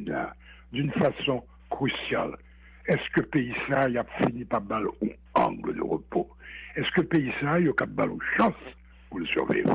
là, d'une façon cruciale. Est-ce que le pays ça a fini par balle un angle de repos? Est-ce que le pays ça a cap balle une chance pour le survivre?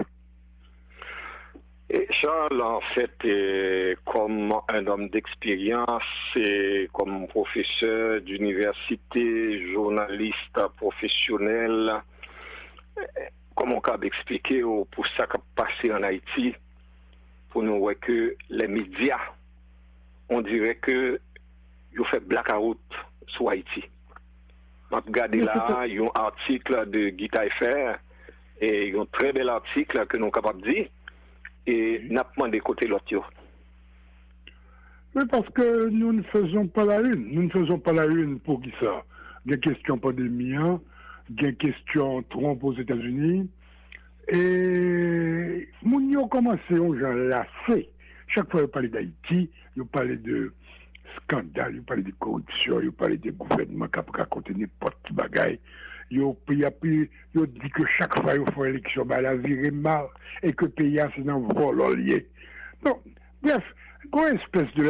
Et Charles, en fait, comme un homme d'expérience et comme professeur d'université, journaliste professionnel, comment on peut expliquer pour ça qui a passé en Haïti, pour nous voir que les médias, on dirait que ils ont fait blackout sur Haïti. On a regardé là, il y a un article de Guy Taillefer, et il y a un très bel article que nous sommes capables de dire, et nous avons demandé côté l'autre. Mais parce que nous ne faisons pas la une. Nous ne faisons pas la une pour qui ça? Des questions pandémie, des questions Trump aux États-Unis. Et nous avons commencé, on a lassé. Chaque fois, on parlait d'Haïti, on parlait de scandale, on parlait de corruption, on parlait de gouvernement qui a raconté n'importe qui bagaille. Ils dit que chaque fois qu'ils font élection, la vie est mal et que le pays a c'est un vol lié. Donc, bref, il y a une espèce de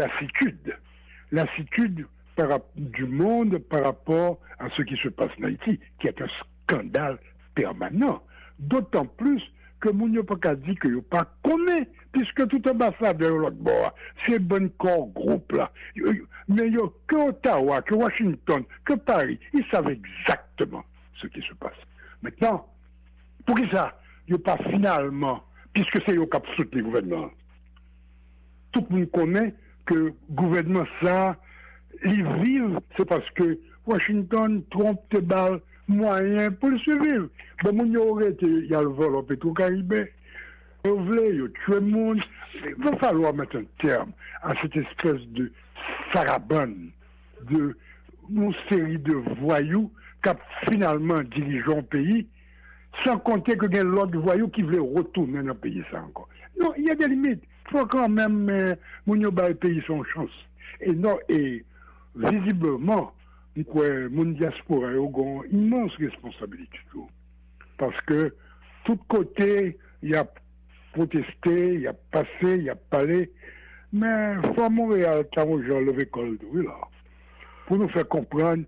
lassitude du monde par rapport à ce qui se passe en Haïti, qui est un scandale permanent. D'autant plus que Mounio Paka dit que pas connaît, puisque tout ambassadeur de l'autre bord, c'est bon corps groupe là. Mais que Ottawa, que Washington, que Paris, ils savent exactement ce qui se passe. Maintenant, pour qui ça? Il n'y a pas finalement, puisque c'est eux qui ont soutenu le gouvernement. Tout le monde connaît que le gouvernement, ça, ils vivent, c'est parce que Washington trompe des balles moyens pour le suivre. Bon, il y a le vol au Petro-Caribé. Il voulait tuer le monde. Il va falloir mettre un terme à cette espèce de sarabande, de une série de voyous qui a finalement dirigé un pays, sans compter que y a l'autre voyou qui voulait retourner dans le pays ça encore. Non, il y a des limites. Il faut quand même le pays son chance. Et non, et visiblement, mon diaspora a une immense responsabilité. Parce que, tout côté, il y a protesté, il y a passé, il y a parlé, mais il faut Montréal, quand on levé col de là, pour nous faire comprendre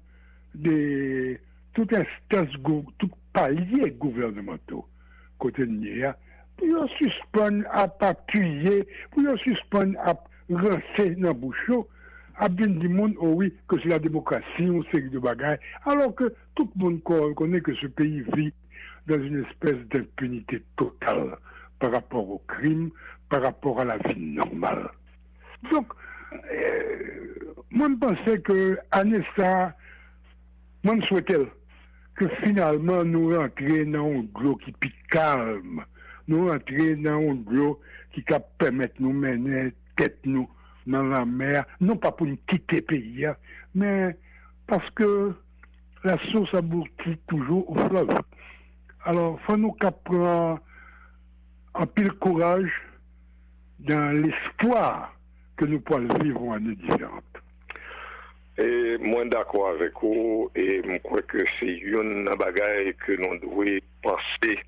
toute instance, tout palier gouvernementaux, côté de Nia, pour nous suspendre à appuyer, pour nous suspendre à rincer dans le bouchon, à bien du monde, oh oui, que c'est la démocratie, une série de bagailles, alors que tout le monde connaît que ce pays vit dans une espèce d'impunité totale par rapport au crime, par rapport à la vie normale. Donc, moi, je pensais que Anessa, moi, je souhaitais que finalement nous rentrions dans un gros qui pique calme, nous rentrions dans un gros qui permet de nous mener tête nous dans la mer, non pas pour nous quitter le pays, mais parce que la source aboutit toujours au fleuve. Alors, il faut nous prendre un pile courage dans l'espoir que nous pourrons vivre en année différente. Et moi d'accord avec vous, et je crois que c'est une bagaille que nous devons penser.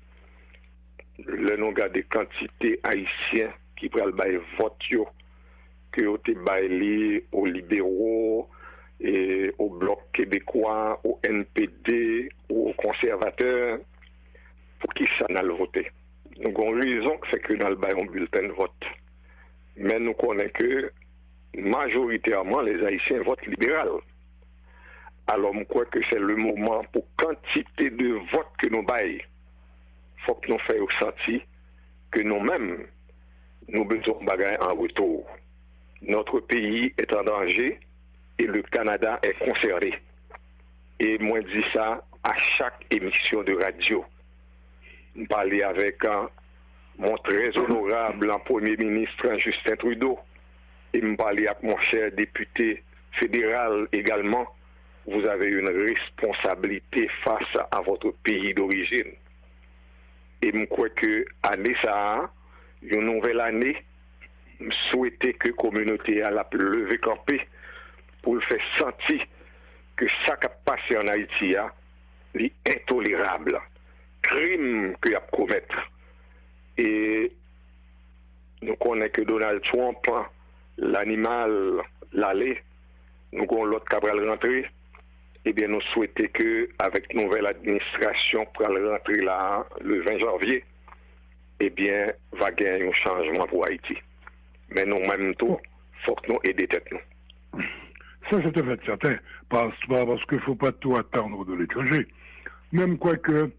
Le nom des quantités haïtiennes qui prennent le vote, que vous avez baillé aux libéraux, et au Bloc québécois, au NPD, aux conservateurs, pour qui ça n'a le voté. Nous avons raison que c'est que dans le bail un bulletin de vote. Mais nous connaissons que majoritairement les Haïtiens votent libéral. Alors je crois que c'est le moment pour quantité de votes que nous baillons. Il faut que nous fassions sentir que nous-mêmes, nous besoin de bagaille en retour. Notre pays est en danger et le Canada est concerné. Et moi, je dis ça à chaque émission de radio. Je parlais avec mon très honorable Premier ministre Justin Trudeau. Et je parlais avec mon cher député fédéral également. Vous avez une responsabilité face à votre pays d'origine. Et je crois que l'année ça, une nouvelle année, je souhaitais que la communauté a la levé campé pour le faire sentir que ça qui a passé en Haïti est intolérable. Crime qu'il y a commettre. Et nous connaissons que Donald Trump, l'animal l'aller, nous avons l'autre qui va rentrer. Eh bien, nous souhaitons que, avec nouvelle administration pour rentrer là le 20 janvier, eh bien, va gagner un changement pour Haïti. Mais nous, même tout, il faut que nous aidions tête nous. Ça, c'est un fait certain, parce qu'il ne faut pas tout attendre de l'étranger. Même quoi que,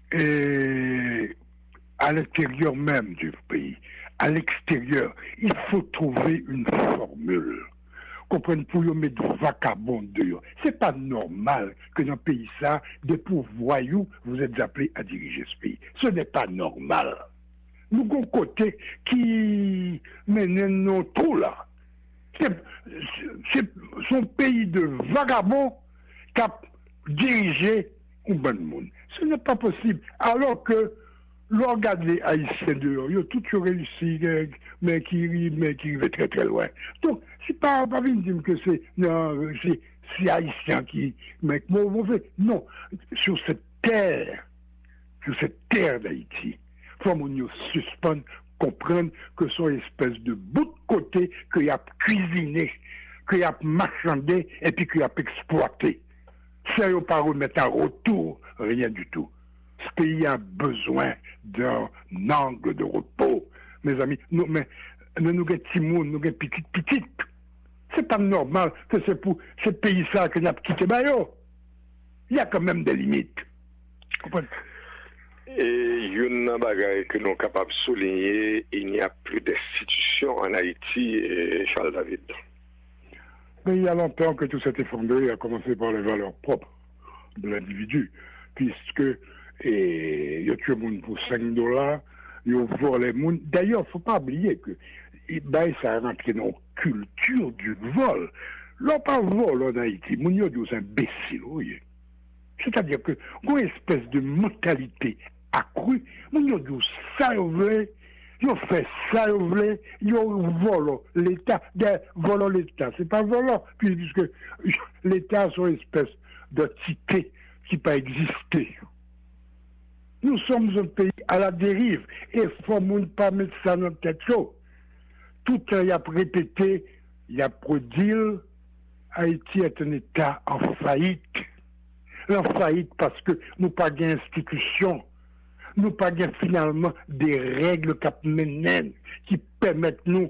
à l'intérieur même du pays, à l'extérieur, il faut trouver une formule. Comprenez, pour y mettre des vagabonds dehors. C'est pas normal que dans un pays ça, des pauvres voyous, vous êtes appelés à diriger ce pays. Ce n'est pas normal. Nous avons un côté qui mène nos trous là. C'est son pays de vagabonds qui a dirigé un bon monde. Ce n'est pas possible. Alors que l'on regarde les Haïtiens dehors, ils ont tout réussi, mais qui va très très loin. Donc, c'est pas dire que c'est Haïtien qui. Mais non, sur cette terre d'Haïti, il faut nous suspendre, comprendre que sont espèce de bout de côté qu'il y a cuisiné, qu'il y a marchandé et puis qu'il y a exploité. Ça, il ne pas remettre en retour rien du tout. Ce pays a besoin d'un angle de repos. Mes amis, nous avons petits monde, nous avons petit. C'est pas normal que c'est pour ce pays-là que nous avons quitté Bayo. Il y a quand même des limites. Comprenez? Et une bagaille que nous sommes capables de souligner, il n'y a plus d'institutions en Haïti, Charles David. Mais il y a longtemps que tout s'est effondré, à commencer par les valeurs propres de l'individu, puisque il y a tué le monde pour $5, il y a volé le monde. D'ailleurs, il ne faut pas oublier que ça a rentré dans la culture du vol. L'on pas vol en Haïti, mon yo dit imbécile, oui. C'est-à-dire que, une espèce de mentalité accrue, mon yo dit ça, ils ont fait ça, ils ont volé l'État. Volant l'État, c'est pas volant, puisque l'État sont une espèce d'entité qui n'a pas existé. Nous sommes un pays à la dérive et il ne faut pas mettre ça dans la tête. Tout il y a répété, il y a produit, Haïti est un État en faillite. En faillite parce que nous n'avons pas d'institution. Nous n'avons pas finalement des règles qui permettent nous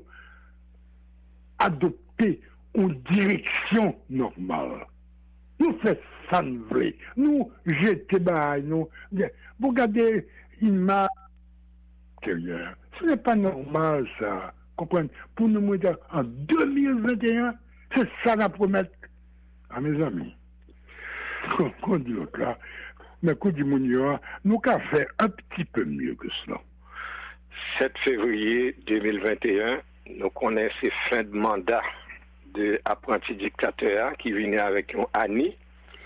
d'adopter une direction normale. Nous faisons ça, nous jetons, nous. Vous regardez l'image intérieure. Ce n'est pas normal, ça. Comprenez? Pour nous dire en 2021, c'est ça la promesse à mes amis. Qu'on dit l'autre là, mais qu'on dit Mounio, nous avons fait un petit peu mieux que cela. 7 février 2021, nous connaissons fin de mandat de apprenti dictateur qui venait avec un Annie.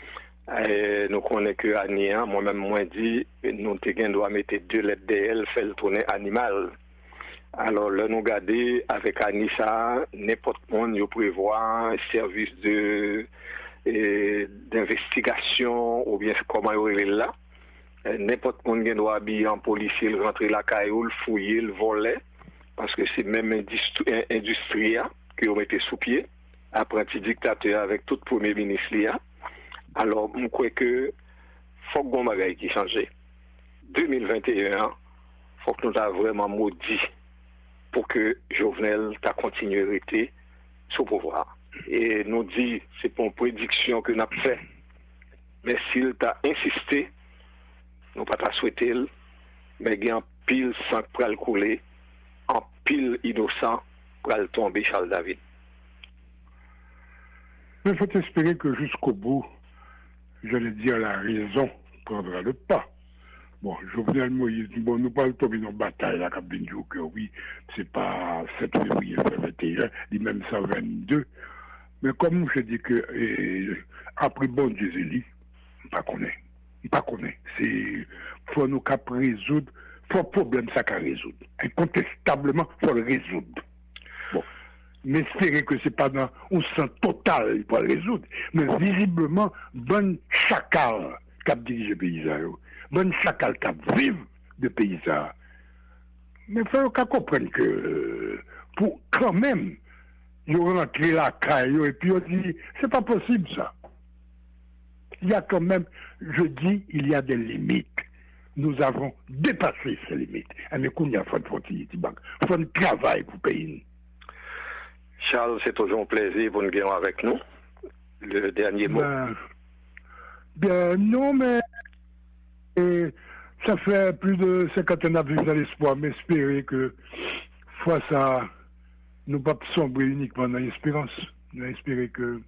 Et nous connaissons que Annie, moi-même, moi dit, nous doit mettre 2 lettres DL, faire le tourner animal. Alors, là, nous regardons avec Annie, ça, n'importe monde, nous prévoit un service d'investigation, ou bien comment il est là. N'importe monde qui doit habiller en policier, rentrer la caillou, le fouiller, le voler, parce que c'est même industrie qui ont été sous pied, apprenti dictateur avec tout premier ministre. Alors, je crois que faut que nous ayons qui changer. 2021, il faut que nous ayons vraiment maudit pour que Jovenel ta continué à rester sous pouvoir. Et nous dit, c'est pour une prédiction que nous avons fait. Mais s'il t'a insisté, nous pas t'a souhaité, mais il y a un pile sang pour le couler, un pile innocent pour le tomber, Charles David. Mais il faut espérer que jusqu'au bout, j'allais dire la raison prendra le pas. Bon, Jovenel Moïse, bon, nous parlons de une bataille, la cabine du que oui, c'est pas 7 février 21, ni même 122. Mais comme je dis que, après bon Dieu, pas connaît. C'est, faut nous qu'à résoudre, faut problème ça qu'à résoudre. Incontestablement, faut le résoudre. Bon. Mais espérer que c'est pas dans un sens total pour le résoudre. Mais visiblement, bonne chacal qui a dirigé le pays. Bonne chacal qui vive de pays. Mais il faut qu'on comprenne que, pour quand même, ils rentrent la caille et puis on dit, c'est pas possible ça. Il y a quand même, je dis, il y a des limites. Nous avons dépassé ces limites. Et il faut un travail pour payer. Charles, c'est toujours un plaisir pour nous gagner avec nous. Le dernier mot. Bien, non, mais ça fait plus de 50 ans que j'ai l'espoir, mais espérer que fois ça, nous ne pas sombrer uniquement dans l'espérance. Nous espérer que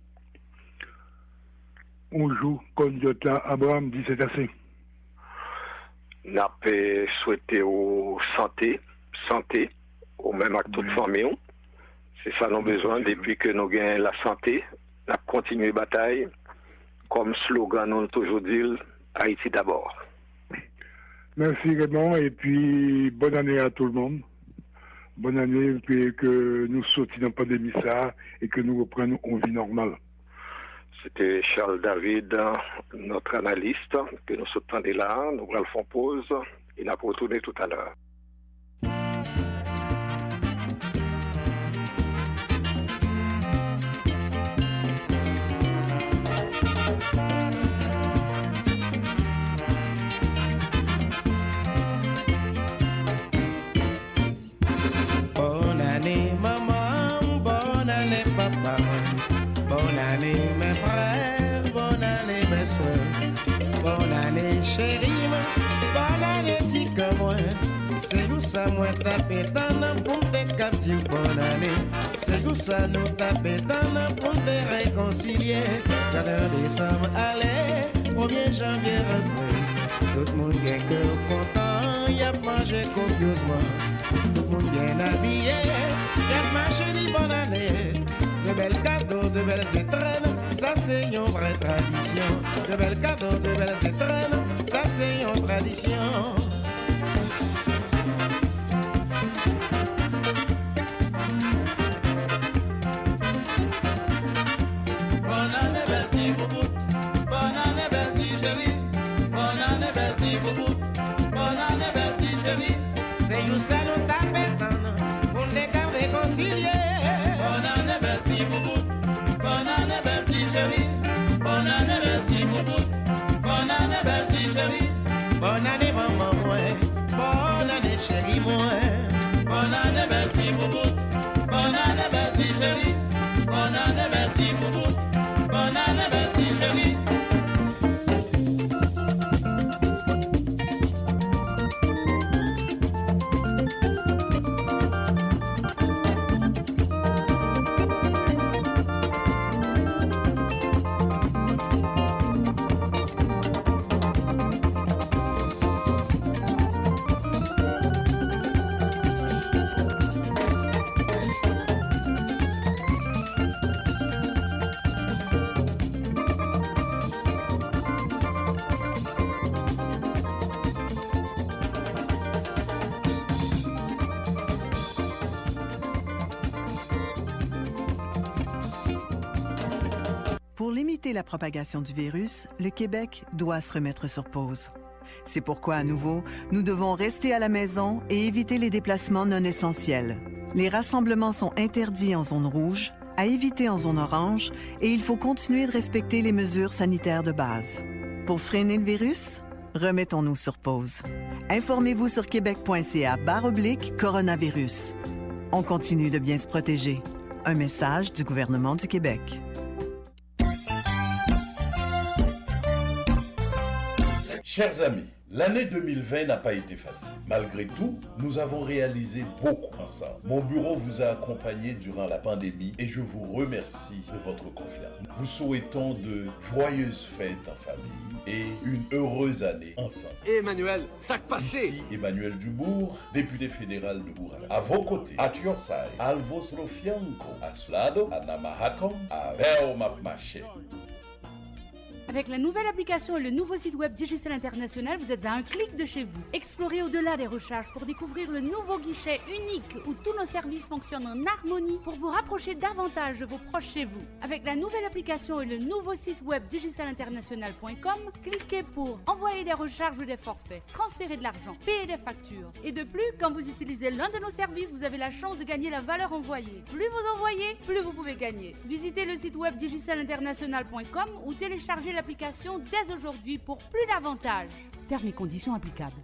on joue comme Abraham dit c'est assez. N'a pas souhaité aux santé, au même acte de famille. C'est ça nos besoins depuis que nous gagnons la santé. Nous continuons la bataille. Comme slogan, nous toujours dit Haïti d'abord. Merci Raymond et puis bonne année à tout le monde. Bonne année et que nous sortions dans la pandémie ça et que nous reprenions une vie normale. C'était Charles David, notre analyste, que nous sommes là. Nous allons faire pause et nous allons retourner tout à l'heure. Bonne année maman, bonne année papa, bonne année mes frères, bonne année mes soeurs, bonne année chérie, bonne année petit comme moi. C'est nous ça moi taper dans pour te capter bonne année. C'est nous ça nous taper dans pour te réconcilier. J'avais décembre aller, au bien janvier rentré. Tout le monde est cœur content, y a mangé copieusement. Tout le monde bien habillé, y'a marché dit bonne année. De belles cadeaux, de belles étrennes, ça c'est une vraie tradition. De belles cadeaux, de belles étrennes, ça c'est une tradition. Bonne année, Bertie Boubout. Bonne année, Bertie chérie. Bonne année, Bertie Boubout. Bonne année, Bertie chérie. C'est nous ça nous taper pour les gars réconcilier. Bonne année, Bertie Boubout. Bonne année, Bertie chérie. Bonne année, Bertie Boubout. Bonne année, Bertie chérie. Bonne année maman moi, bonne année chérie moi. Bonne année, Bertie Boubout. Bonne année, Bertie chérie. Bonne année, Bertie Boubout. Bonne année, Bertie chérie. Pour limiter la propagation du virus, le Québec doit se remettre sur pause. C'est pourquoi, à nouveau, nous devons rester à la maison et éviter les déplacements non essentiels. Les rassemblements sont interdits en zone rouge, à éviter en zone orange, et il faut continuer de respecter les mesures sanitaires de base. Pour freiner le virus, remettons-nous sur pause. Informez-vous sur québec.ca/coronavirus. On continue de bien se protéger. Un message du gouvernement du Québec. Chers amis, l'année 2020 n'a pas été facile. Malgré tout, nous avons réalisé beaucoup ensemble. Mon bureau vous a accompagné durant la pandémie et je vous remercie de votre confiance. Nous souhaitons de joyeuses fêtes en famille et une heureuse année ensemble. Emmanuel, sac passé! Ici Emmanuel Dubourg, député fédéral de Bourg-en-Bresse. À vos côtés, at your side, Alvos Rofianco, à Slado, à Namahakom, à Vermapmaché. Avec la nouvelle application et le nouveau site web Digicel International, vous êtes à un clic de chez vous. Explorez au-delà des recharges pour découvrir le nouveau guichet unique où tous nos services fonctionnent en harmonie pour vous rapprocher davantage de vos proches chez vous. Avec la nouvelle application et le nouveau site web digicelinternational.com, cliquez pour envoyer des recharges ou des forfaits, transférer de l'argent, payer des factures. Et de plus, quand vous utilisez l'un de nos services, vous avez la chance de gagner la valeur envoyée. Plus vous envoyez, plus vous pouvez gagner. Visitez le site web digicelinternational.com ou téléchargez l'application dès aujourd'hui pour plus d'avantages. Termes et conditions applicables.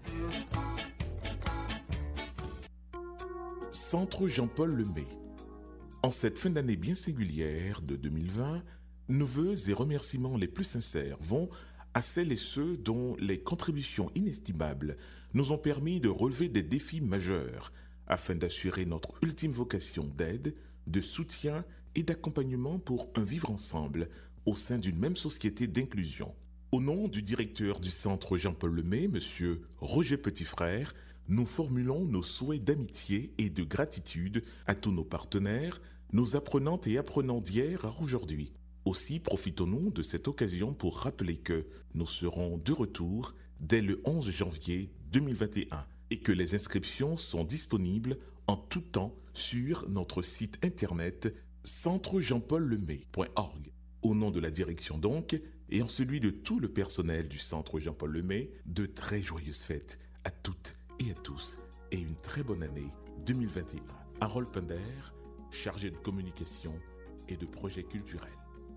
Centre Jean-Paul Lemay. En cette fin d'année bien singulière de 2020, nos vœux et remerciements les plus sincères vont à celles et ceux dont les contributions inestimables nous ont permis de relever des défis majeurs afin d'assurer notre ultime vocation d'aide, de soutien et d'accompagnement pour un vivre ensemble au sein d'une même société d'inclusion. Au nom du directeur du Centre Jean-Paul Lemay, M. Roger Petitfrère, nous formulons nos souhaits d'amitié et de gratitude à tous nos partenaires, nos apprenantes et apprenants d'hier à aujourd'hui. Aussi, profitons-nous de cette occasion pour rappeler que nous serons de retour dès le 11 janvier 2021 et que les inscriptions sont disponibles en tout temps sur notre site internet centrejeanpaullemay.org. Au nom de la direction donc, et en celui de tout le personnel du Centre Jean-Paul Lemay, de très joyeuses fêtes à toutes et à tous et une très bonne année 2021. Harold Pender, chargé de communication et de projets culturels.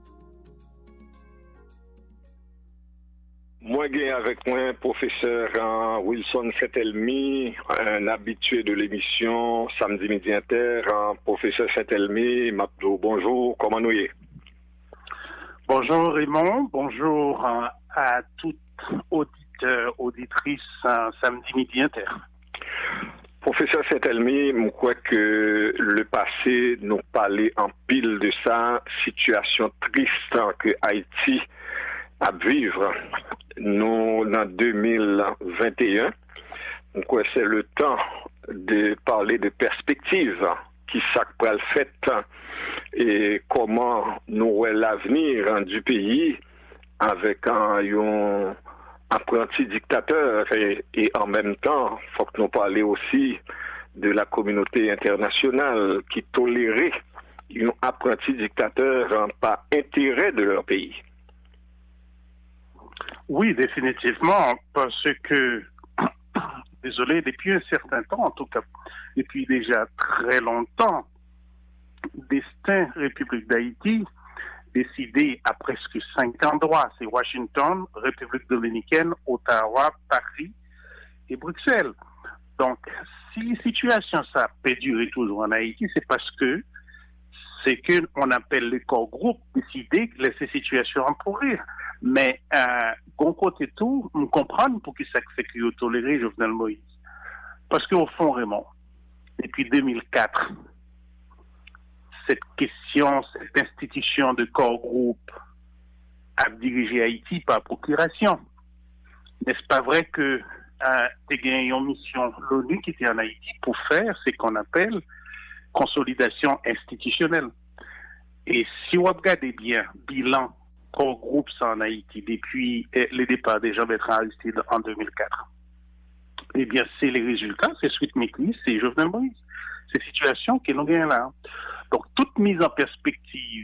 Moi, j'ai avec moi professeur Wilson Saint-Elmy, un habitué de l'émission Samedi Midi Inter. Professeur Saint-Elmy, Mapdo, bonjour, comment nous y est? Bonjour Raymond, bonjour à toutes auditeurs, auditrices Samedi Midi Inter. Professeur Saint-Elmy, je crois que le passé nous parlait en pile de sa situation triste que Haïti à vivre. Nous, en 2021, je crois que c'est le temps de parler de perspectives qui s'accroît le fait et comment nous voyons l'avenir du pays avec un apprenti dictateur et en même temps, il faut que nous parlions aussi de la communauté internationale qui tolérait un apprenti dictateur par intérêt de leur pays. Oui, définitivement, parce que, désolé, depuis un certain temps, en tout cas, depuis déjà très longtemps, destin République d'Haïti, décidé à presque 5 endroits, c'est Washington, République dominicaine, Ottawa, Paris et Bruxelles. Donc, si la situation ça peut durer toujours en Haïti, c'est parce que c'est qu'on appelle le corps groupe décidé de laisser la situation pourrir. Mais, d'un côté tout, on comprend pour qui ça fait qu'il a toléré Jovenel Moïse. Parce qu'au fond, Raymond, depuis 2004, cette question, cette institution de corps groupe a dirigé Haïti par procuration. N'est-ce pas vrai que tu as gagné une mission l'ONU qui était en Haïti pour faire ce qu'on appelle consolidation institutionnelle. Et si vous regardez bien bilan corps groupe en Haïti depuis le départ de Jean-Bertrand Aristide en 2004, eh bien, c'est les résultats, c'est suite Métis, c'est Jovenel Moïse. C'est situation que nous gagnons là. Donc, toute mise en perspective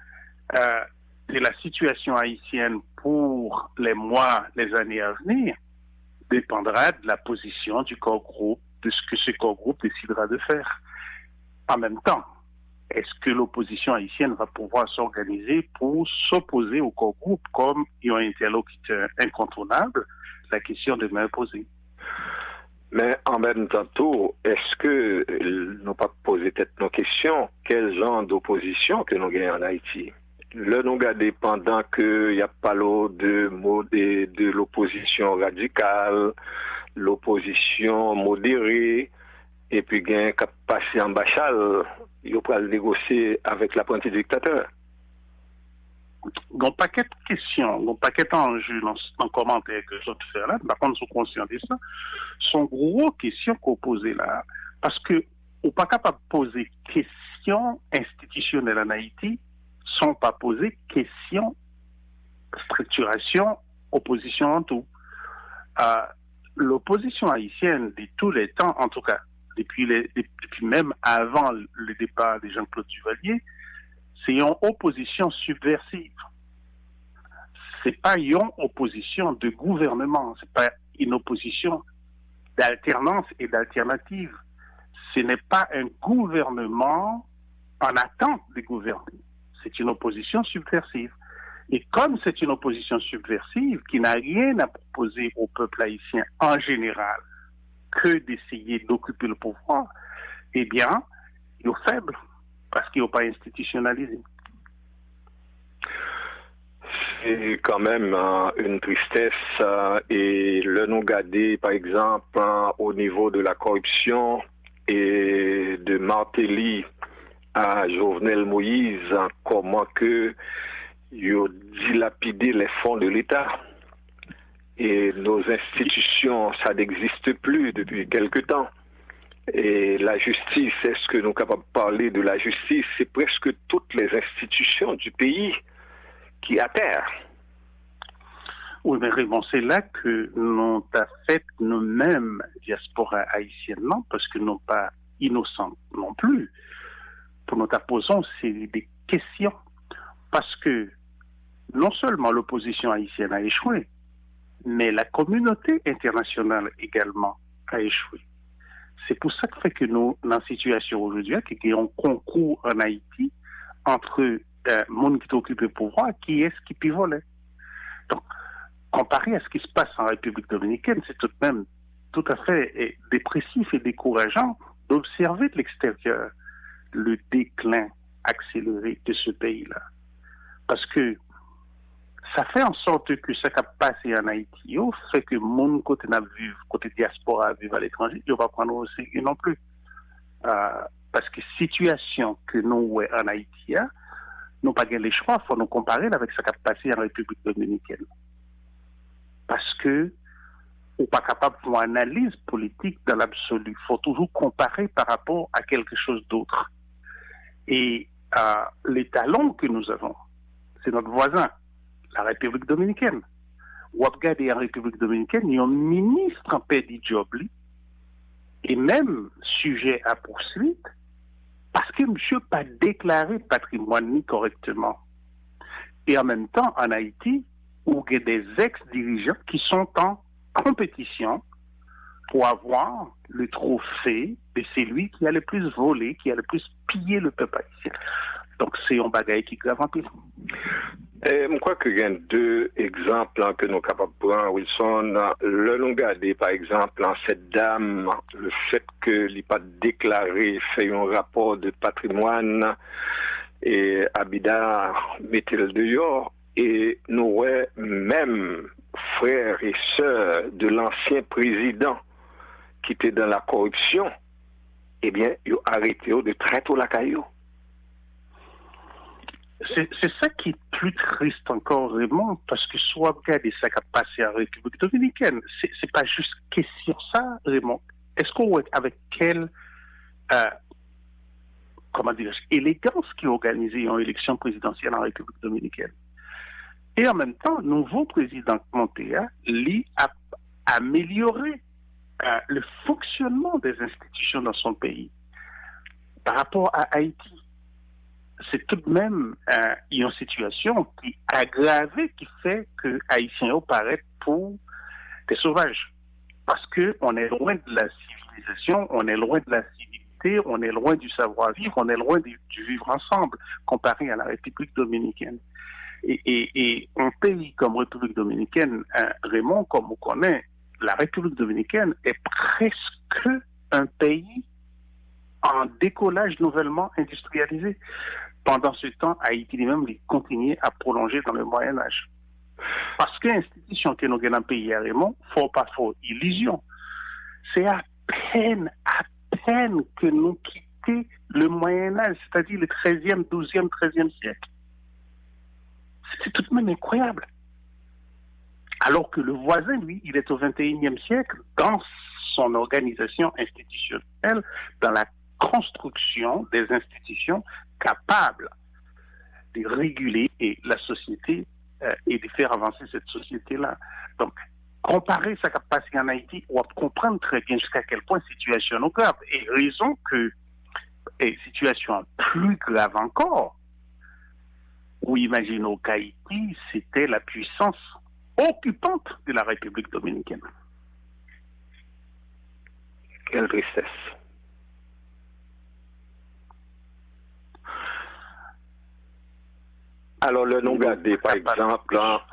de la situation haïtienne pour les mois, les années à venir, dépendra de la position du corps groupe, de ce que ce corps groupe décidera de faire. En même temps, est-ce que l'opposition haïtienne va pouvoir s'organiser pour s'opposer au corps groupe comme un interlocuteur incontournable? La question demeure posée. Mais en même temps, est-ce que nous pas posé peut-être nos questions, quel genre d'opposition que nous gagnons en Haïti? Là, nous regardons pendant qu'il y a pas l'eau de l'opposition radicale, l'opposition modérée, et puis il y a passé en Bachal, il va négocier avec l'apprenti dictateur. Il y a un paquet de questions, un paquet d'enjeux dans le commentaire que je te fais là, par contre, je suis conscient de ça, sont gros questions qu'on pose là. Parce que, on n'est pas capable de poser questions institutionnelles en Haïti, sans pas poser questions structuration, opposition en tout. L'opposition haïtienne de tous les temps, en tout cas, depuis même avant le départ de Jean-Claude Duvalier, c'est une opposition subversive. C'est pas une opposition de gouvernement, c'est pas une opposition d'alternance et d'alternative. Ce n'est pas un gouvernement en attente de gouverner. C'est une opposition subversive. Et comme c'est une opposition subversive qui n'a rien à proposer au peuple haïtien en général que d'essayer d'occuper le pouvoir, eh bien, ils sont faibles parce qu'ils n'ont pas institutionnalisé. C'est quand même une tristesse et le non gardé, par exemple, au niveau de la corruption et de Martelly à Jovenel Moïse, comment que ils ont dilapidé les fonds de l'État. Et nos institutions, ça n'existe plus depuis quelque temps. Et la justice, est-ce que nous sommes capables de parler de la justice? C'est presque toutes les institutions du pays qui atterrent. Oui, mais Raymond, c'est là que nous avons fait nous-mêmes, diaspora haïtienne, non, parce que nous ne sommes pas innocents non plus. Pour nous posons, c'est des questions. Parce que non seulement l'opposition haïtienne a échoué, mais la communauté internationale également a échoué. C'est pour ça que nous, dans la situation aujourd'hui, qu'il y a un concours en Haïti entre le monde qui occupe le pouvoir, qui est-ce qui peut voler. Donc, comparé à ce qui se passe en République dominicaine, c'est tout de même tout à fait dépressif et décourageant d'observer de l'extérieur le déclin accéléré de ce pays-là. Parce que ça fait en sorte que ce qui a passé en Haïti, fait que mon côté diaspora vivre à l'étranger, il ne va pas prendre au sérieux non plus. Parce que situation que nous en Haïti, nous pas gagné le choix, il faut nous comparer avec ce qui a passé en République dominicaine. Parce que on n'est pas capable de faire une analyse politique dans l'absolu. Il faut toujours comparer par rapport à quelque chose d'autre. Et les talents que nous avons, c'est notre voisin, la République dominicaine. Ou regardez en République dominicaine, il y a un ministre en paix du job, et même sujet à poursuite, parce que monsieur n'a pas déclaré patrimoine correctement. Et en même temps, en Haïti, où il y a des ex-dirigeants qui sont en compétition pour avoir le trophée de celui qui a le plus volé, qui a le plus pillé le peuple haïtien. Donc, c'est un bagaille qui grave en pile. Je crois qu'il y a deux exemples que nous sommes capables de prendre, Wilson. Le Longadé, par exemple, cette dame, le fait qu'elle n'ait pas déclaré, fait un rapport de patrimoine, et Abida mettait le dehors, et nous, même frères et sœurs de l'ancien président qui était dans la corruption, eh bien, ils ont arrêté de traiter la caillou. C'est ça qui est plus triste encore, Raymond, parce que soit regardez ça qui a passé en République dominicaine, c'est pas juste question ça, Raymond. Est-ce qu'on voit avec quelle élégance qui a organisé une élection présidentielle en République dominicaine? Et en même temps, nouveau président Montea, lui, a amélioré le fonctionnement des institutions dans son pays par rapport à Haïti. C'est tout de même une situation qui aggravée, qui fait que Haïtiens paraissent pour des sauvages. Parce qu'on est loin de la civilisation, on est loin de la civilité, on est loin du savoir-vivre, on est loin du vivre ensemble, comparé à la République dominicaine. Et un pays comme République dominicaine, Raymond, comme on connaît, la République dominicaine est presque un pays en décollage nouvellement industrialisé. Pendant ce temps, Haïti lui-même continue à prolonger dans le Moyen-Âge. Parce que l'institution que nous avons dans le pays, Raymond, faut pas faux, illusion. C'est à peine que nous quittons le Moyen-Âge, c'est-à-dire le 13e, 12e, 13e siècle. C'est tout de même incroyable. Alors que le voisin, lui, il est au 21e siècle dans son organisation institutionnelle, dans la construction des institutions capables de réguler la société et de faire avancer cette société-là. Donc, comparer ce qui a passé en Haïti, on va comprendre très bien jusqu'à quel point la situation est grave. Et raison que, situation plus grave encore, où imaginons qu'Haïti, c'était la puissance occupante de la République dominicaine. Quelle tristesse. Alors, le nom gardé, par exemple,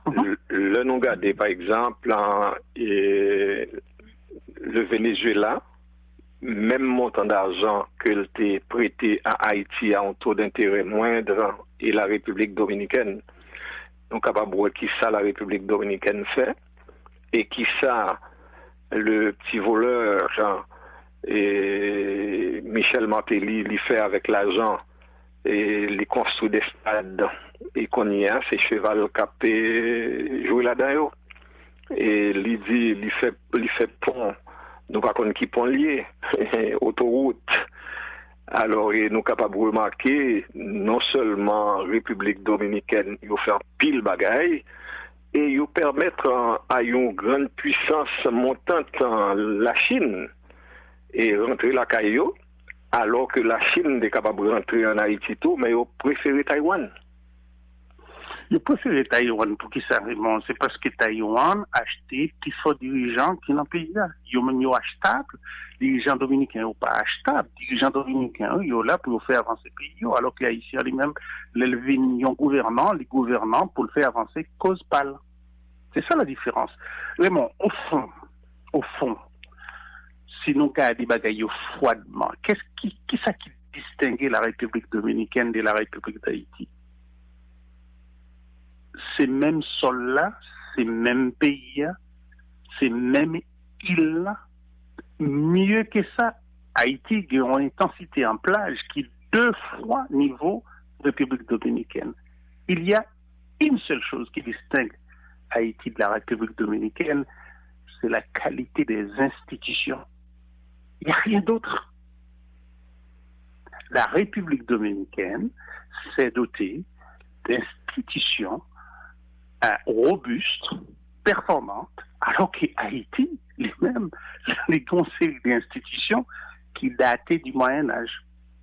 le Venezuela, même montant d'argent que t'est prêté à Haïti à un taux d'intérêt moindre et la République dominicaine. Donc, capable de voir qui ça la République dominicaine fait et qui ça le petit voleur, genre, et Michel Martelly, lui fait avec l'argent et les construit des stades et qu'on y a, c'est cheval capé jouer là-dedans. Et lui dit, lui fait pont. Nous pas qu'on qui pont lié, autoroute. Alors, nous sommes capables de remarquer, non seulement République dominicaine, ils fait pile bagaille, et ils permettent à une grande puissance montante, la Chine, et rentrer la Caillou, alors que la Chine est capable de rentrer en Haïti tout, mais ils préfèrent Taïwan. Ils préfèrent Taïwan pour qui ça Raymond? C'est parce que Taïwan a acheté plus fort dirigeants qui dans le pays là. Ils sont achetables, les dirigeants dominicains ne sont pas achetables. Les dirigeants dominicains, ils sont là pour faire avancer le pays, alors que les Haïtiens eux-mêmes, les gouvernants pour le faire avancer, cause pâle. C'est ça la différence. Raymond, au fond, si nous regardons des bagailles froidement, qu'est-ce qui distingue la République dominicaine de la République d'Haïti? Ces mêmes sols-là, ces mêmes pays-là, ces mêmes îles-là, mieux que ça, Haïti a une intensité en plage qui est 2 fois niveau République dominicaine. Il y a une seule chose qui distingue Haïti de la République dominicaine, c'est la qualité des institutions. Il n'y a rien d'autre. La République dominicaine s'est dotée d'institutions robustes, performantes, alors qu'Haïti, les conseils d'institutions qui dataient du Moyen-Âge,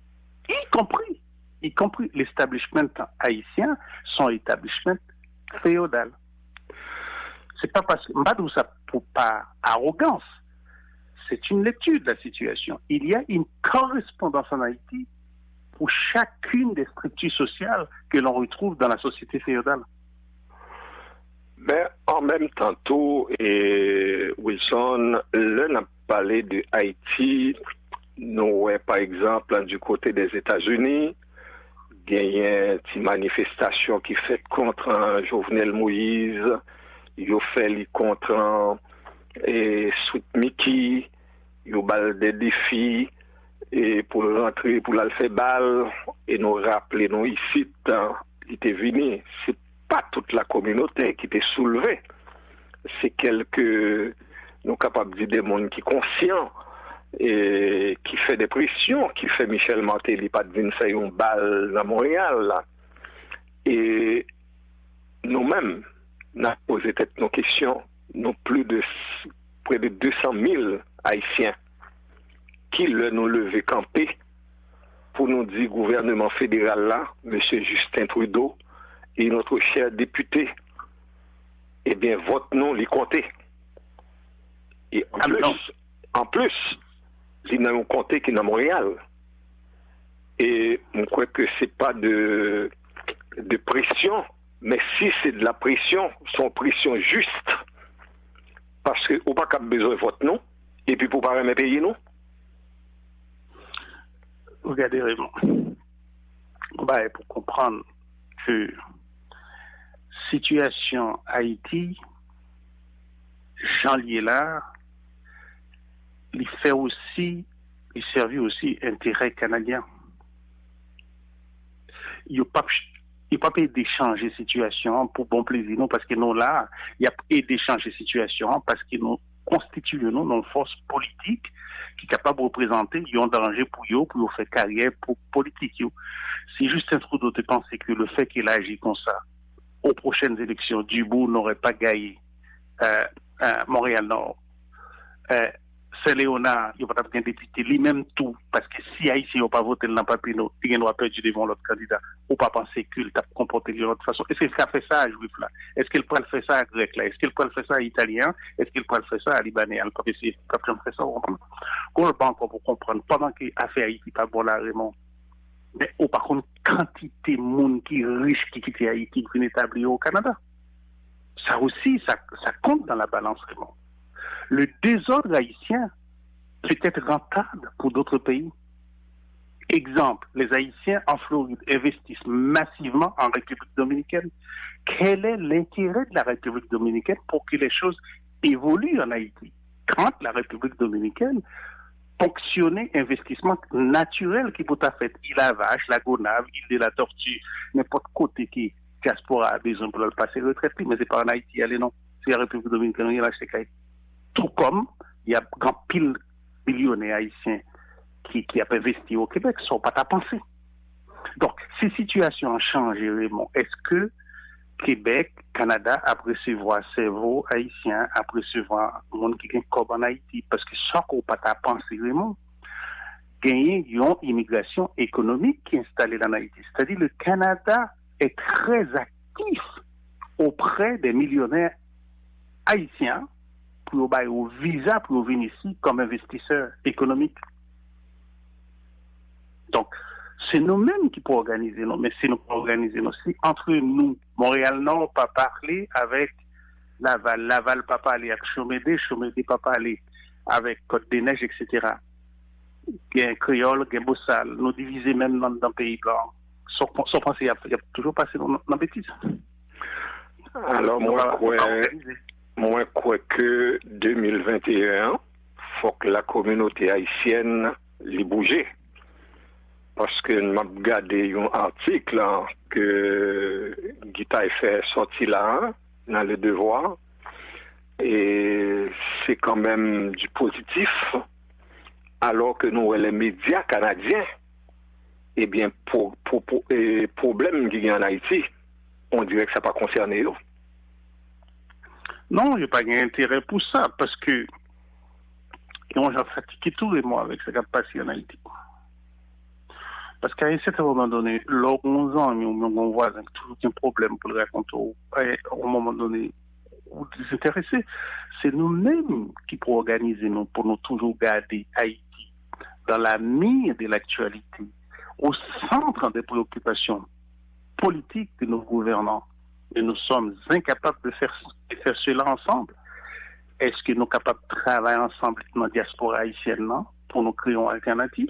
y compris l'établissement haïtien, son établissement féodal. C'est pas parce que, ça pour pas arrogance, c'est une lecture de la situation. Il y a une correspondance en Haïti pour chacune des structures sociales que l'on retrouve dans la société féodale. Mais en même temps, Wilson, là, on a parlé de Haïti, nous, par exemple, du côté des États-Unis, il y a une manifestation qui fait contre Jovenel Moïse, il a fait contre Sweet Mickey, il a des défis et pour rentrer, pour le faire balle, et nous rappeler, nous ici, il était venu. C'est pas toute la communauté qui était soulevée. C'est quelques, nous capables de dire des mondes qui sont conscients et qui fait des pressions, qui fait Michel Martelly pas de venir faire une balle à Montréal. Là. Et nous-mêmes, nous avons posé nos questions, nous près de 200 000 Haïtiens qui nous levé campé pour nous dire gouvernement fédéral là, M. Justin Trudeau et notre cher député, eh bien, votre nom les compté. Et en plus, ils n'ont compté qu'il est à Montréal. Et je crois que ce n'est pas de pression, mais si c'est de la pression, c'est une pression juste. Parce que vous n'avez pas besoin de votre nom, et puis pour ne pas me payer, non? Regardez, Raymond. Pour comprendre que situation Haïti, Jean Liélard, il servit aussi intérêt canadien. Il n'y a pas d'échanger situation pour bon plaisir, non, parce que nous là, il y a d'échanger situation parce que nous constituons une force politique qui est capable de représenter un danger pour eux faire carrière pour politique. Si Justin Trudeau te pense que le fait qu'il agit comme ça, aux prochaines élections, Dubou n'aurait pas gagné Montréal-Nord. Saint-Léonard, il va pas bien député, lui-même tout, parce que si Haïtien n'a pas voté dans le papier, il doit perdu devant l'autre candidat, ou pas penser qu'il t'a comporté de l'autre façon. Est-ce qu'il a fait ça à Juif là? Est-ce qu'il peut le faire ça à Grec là? Est-ce qu'il peut le faire ça à Italien? Est-ce qu'il peut le faire ça à Libanais? Parce que si quelqu'un fait ça, on le banque pour comprendre. Pendant qu'il a fait Haïti, pas bon là, Raymond. Mais par contre, quantité de monde qui est riche, qui quitte Haïti, qui vient établir au Canada. Ça aussi, ça compte dans la balance, Raymond. Le désordre haïtien peut être rentable pour d'autres pays. Exemple, les Haïtiens en Floride investissent massivement en République dominicaine. Quel est l'intérêt de la République dominicaine pour que les choses évoluent en Haïti? Quand la République dominicaine fonctionnait investissement naturel qui peut être fait, il la vache, la gonave, il de la tortue, n'importe côté qui diaspora a besoin pour le passer retraite, mais c'est pas en Haïti, allez non, c'est la République dominicaine, il a acheté Haïti. Tout comme il y a grand pile millionnaires haïtiens qui a investi au Québec, ne sont pas à penser. Donc, ces situations ont changé, Raymond. Est-ce que Québec, Canada, a recevoir cerveau haïtien, a recevoir le monde qui gagne comme en Haïti? Parce que ça qu'on pas à penser, Raymond, gagner une immigration économique qui est installée dans Haïti. C'est-à-dire le Canada est très actif auprès des millionnaires haïtiens pour avoir un visa pour venir ici comme investisseur économique. Donc, c'est nous-mêmes qui pouvons organiser, mais c'est nous qui pouvons organiser aussi. Entre nous, Montréal-Nord, pas parler avec Laval, Laval, pas parler avec Chomédé, Chomédé, pas parler avec Côte-des-Neiges, etc. Il y a un créole, il y a un bossal, nous diviser même dans le pays blanc. Sans penser, il y a toujours passé dans la bêtise. Alors, moi, crois que 2021, faut que la communauté haïtienne l'ait bougé. Parce que m'a regardé un article que Guita a fait sortir là, dans Le Devoir, et c'est quand même du positif, alors que nous, les médias canadiens, eh bien, problème qu'il y a en Haïti, on dirait que ça n'a pas concerné eux. Non, il n'y a pas d'intérêt pour ça, parce que on a fatigué tous les mois avec ce qui a passé en Haïti. Parce qu'à un certain moment donné, lors 11 ans, on voit qu'il y a toujours un problème pour le raconter. À un moment donné, vous désintéressez. C'est nous-mêmes qui pouvons organiser, pour nous toujours garder Haïti dans la mire de l'actualité, au centre des préoccupations politiques de nos gouvernants. Et nous sommes incapables de faire cela ensemble. Est-ce que nous sommes capables de travailler ensemble dans la diaspora haïtienne, non, pour nous créer une alternative?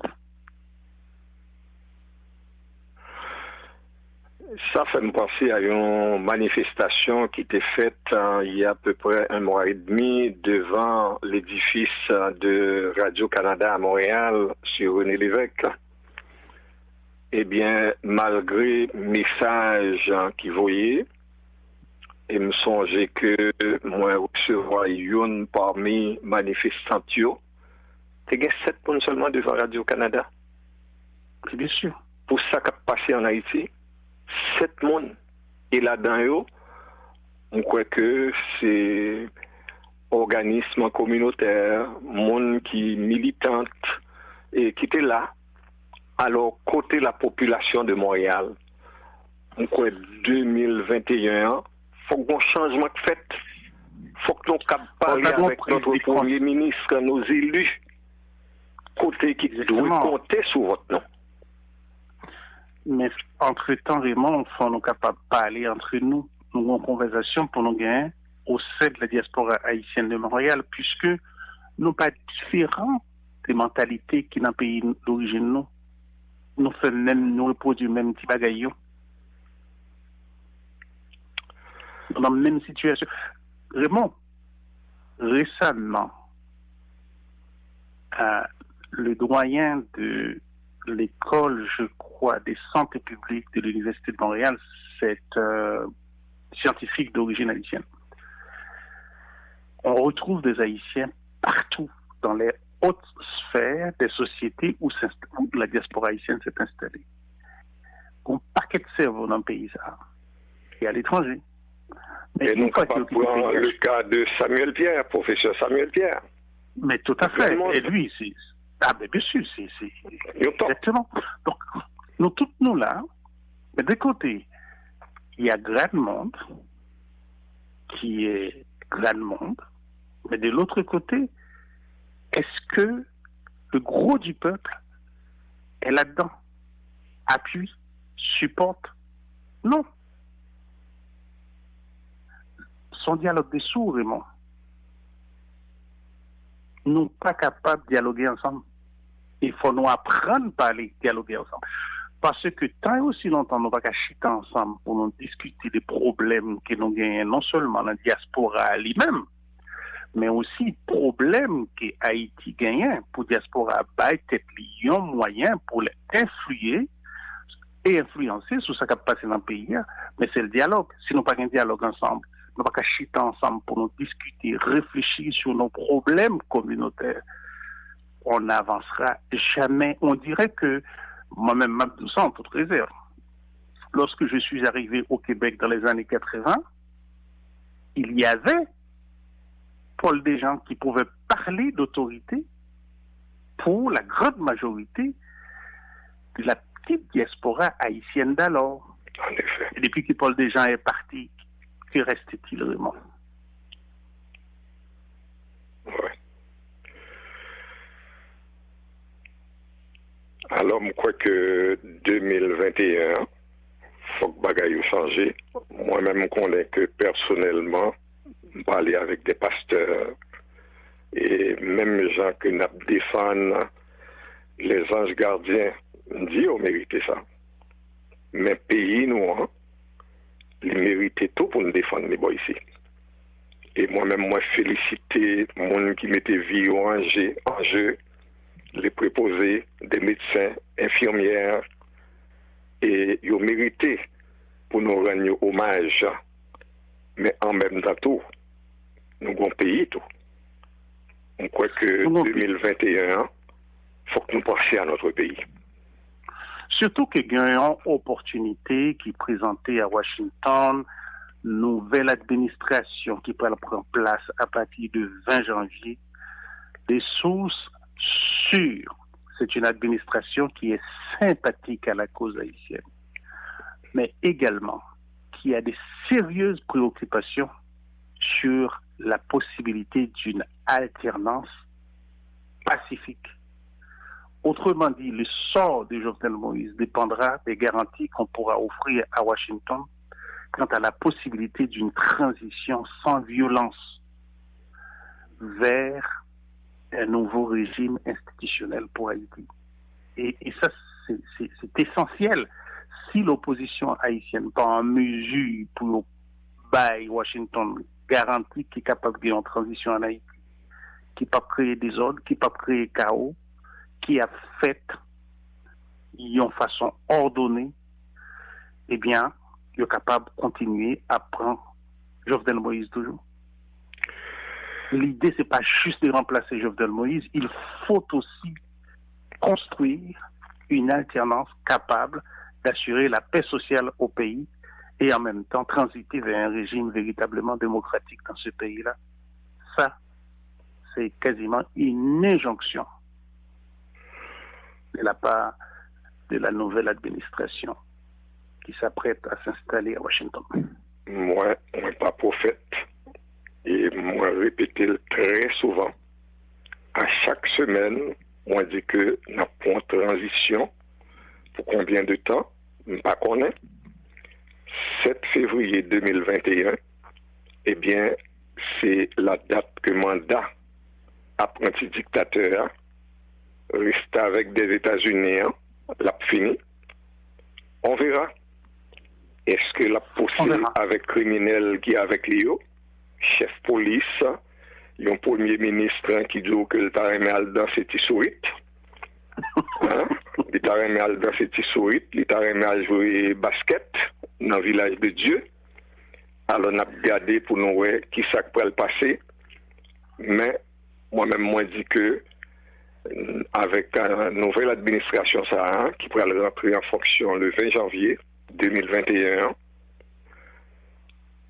Ça fait me penser à une manifestation qui était faite il y a à peu près un mois et demi devant l'édifice de Radio-Canada à Montréal sur René Lévesque. Eh bien, malgré messages qui voyaient, et me songeait que moi recevoir une parmi manifestants, il y a 7 personnes seulement devant Radio-Canada. Bien sûr. Pour ça qui a passé en Haïti, 7 personnes. Et là-dedans, on croit que c'est organisme communautaire, monde qui militante et qui était là. Alors, côté la population de Montréal, on croit 2021, faut qu'on changement de fait. Faut que nous parler avec notre Premier ministre, nos élus, côté qui doivent compter sur votre nom. Mais entre-temps, Raymond, faut nous capables de parler entre nous, nous avons une conversation pour nous gagner au sein de la diaspora haïtienne de Montréal, puisque nous pas différents des mentalités qui dans le pays d'origine nous. Nous faisons même, nous reproduisons même petit bagaillon. Dans la même situation. Raymond, récemment, le doyen de l'école, je crois, des santé publique de l'Université de Montréal, c'est scientifique d'origine haïtienne. On retrouve des Haïtiens partout dans les hautes sphères des sociétés où la diaspora haïtienne s'est installée. Un paquet de cerveaux dans le pays. qui est à l'étranger. Mais et nous pas prendre le cas de Samuel Pierre, professeur Samuel Pierre. Mais tout à fait. Et lui, c'est... Ah, mais bien sûr, c'est... Exactement. Donc, nous tous, nous là, mais d'un côté, il y a Grand Monde, qui est Grand Monde, mais de l'autre côté, est-ce que le gros du peuple est là-dedans, appuie, supporte? Non. Son dialogue des sourds, Raymond. Nous ne sommes pas capables de dialoguer ensemble. Il faut nous apprendre à parler, dialoguer ensemble. Parce que tant et aussi longtemps, nous ne sommes pas chiter ensemble pour nous discuter des problèmes que nous gagnons, non seulement dans la diaspora lui-même, mais aussi des problèmes que Haïti gagne pour la diaspora, peut-être un moyen pour l'influer et influencer sur ce qui passe dans le pays. Mais c'est le dialogue. Si nous n'avons pas un dialogue ensemble, nous n'avons pas chiter ensemble pour nous discuter, réfléchir sur nos problèmes communautaires, on n'avancera jamais. On dirait que, moi-même, Mabdou, en toute réserve, lorsque je suis arrivé au Québec dans les années 80, il y avait Paul Desjans qui pouvait parler d'autorité pour la grande majorité de la petite diaspora haïtienne d'alors. En effet. Et depuis que Paul Desjans est parti, que reste-t-il vraiment? Oui. Alors, je crois que 2021, il faut que les choses changent. Moi-même, je connais que personnellement, je parle avec des pasteurs et même les gens qui défendent les anges gardiens, disent qu'ils méritent ça. Mais pays, nous, ils méritent tout pour nous défendre les boys ici. Et moi-même, moi, féliciter les gens qui mettaient vie en jeu, les préposés, des médecins, infirmières, et ils ont mérité pour nous rendre hommage. Mais en même temps, tout, nous avons payé tout. On croit que 2021, il faut que nous pensions à notre pays. Surtout que nous avons une opportunité qui est présentée à Washington, nouvelle administration qui peut prendre place à partir du 20 janvier, des sources sûres. C'est une administration qui est sympathique à la cause haïtienne, mais également qui a des sérieuses préoccupations sur la possibilité d'une alternance pacifique. Autrement dit, le sort de Jovenel Moïse dépendra des garanties qu'on pourra offrir à Washington quant à la possibilité d'une transition sans violence vers un nouveau régime institutionnel pour Haïti. Et ça, c'est essentiel. Si l'opposition haïtienne n'est pas en mesure pour bailler Washington garantie qui est capable de faire une transition en Haïti, qui ne peut pas créer des ordres, qui ne peut pas créer chaos, qui a fait d'une façon ordonnée, eh bien, il est capable de continuer à prendre Jovenel Moïse toujours. L'idée, ce n'est pas juste de remplacer Jovenel Moïse, il faut aussi construire une alternance capable d'assurer la paix sociale au pays et en même temps transiter vers un régime véritablement démocratique dans ce pays-là. Ça, c'est quasiment une injonction de la part de la nouvelle administration qui s'apprête à s'installer à Washington. Moi, je ne suis pas prophète. Et moi, répéter très souvent. À chaque semaine, on dit que nous avons une transition. Pour combien de temps? Je ne sais pas qu'on est. 7 février 2021, eh bien, c'est la date que mandat apprenti dictateur reste avec des États-Unis, l'a fini. On verra. Est-ce que la possible avec criminel qui est avec Léo, chef police, il y a un premier ministre qui dit que le taremal dans cette sourite. Le taremal dans cette sourite, le taremal jouer basket dans le village de Dieu. Alors on a regardé pour nous voir qui ça peut le passer. Mais moi-même, moi dis que avec une nouvelle administration ça, qui pourrait rentrer en fonction le 20 janvier 2021,